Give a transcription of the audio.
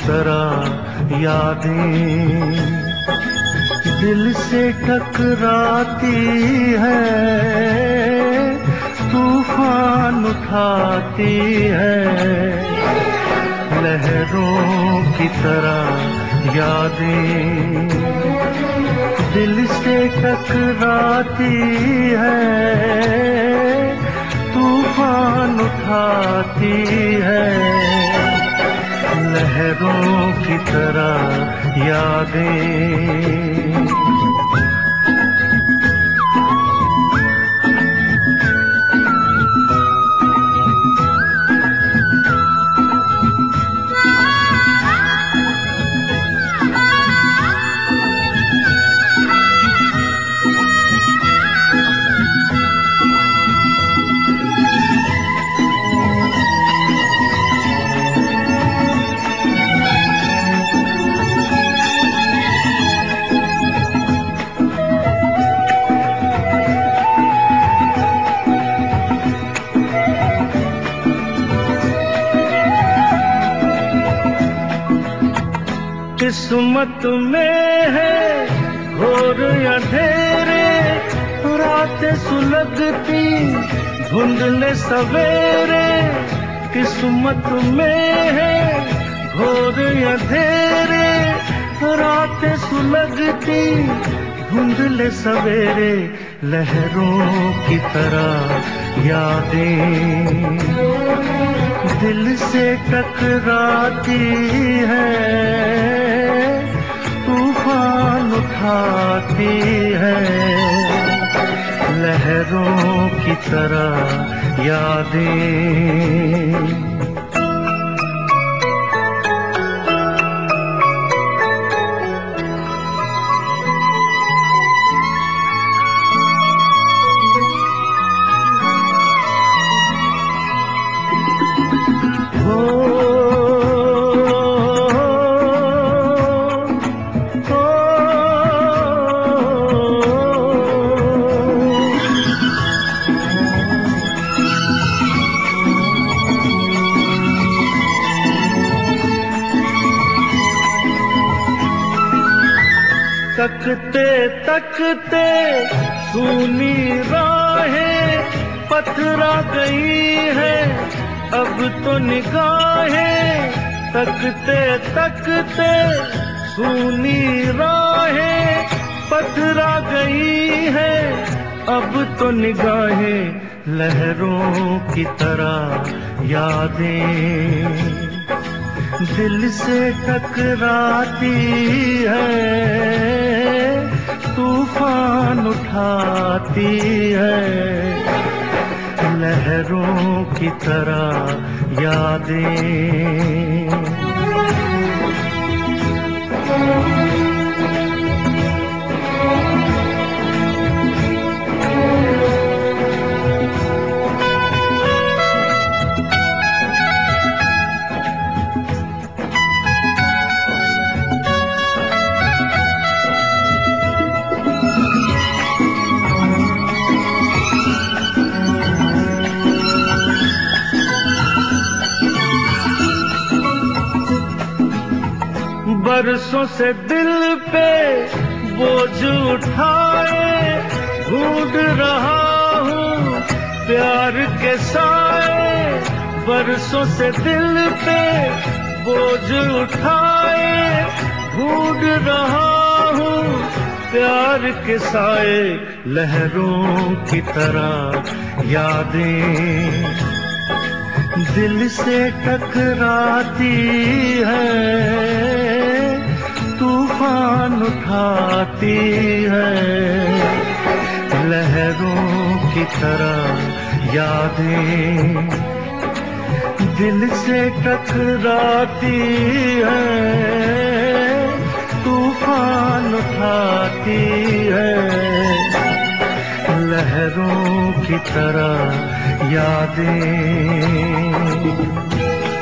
तरह यादें दिल से टकराती है, तूफान उठाती है। लहरों की तरह यादें दिल से टकराती है, तूफान उठाती है। लहरों की तरह यादें। किस्मत में है घोर अंधेरे, रातें सुलगती धुंधले सवेरे। किस्मत में है घोर अंधेरे, रातें सुलगती धुंधले सवेरे। लहरों की तरह यादें दिल से टकराती है, तूफान उठाती है। लहरों की तरह यादें। तकते तकते सूनी राहें पथरा गई है अब तो निगाहें। तकते तकते सूनी राहें पथरा गई है अब तो निगाहें। लहरों की तरह यादें दिल से टकराती है, तूफान उठाती है। लहरों की तरह यादें। बरसों से दिल पे बोझ उठाए ढूंढ रहा हूँ प्यार के साए। बरसों से दिल पे बोझ उठाए ढूंढ रहा हूँ प्यार के साए। लहरों की तरह यादें दिल से टकराती है, तूफान उठाती है। लहरों की तरह यादें दिल से टकराती है, तूफान उठाती है। लहरों की तरह यादें।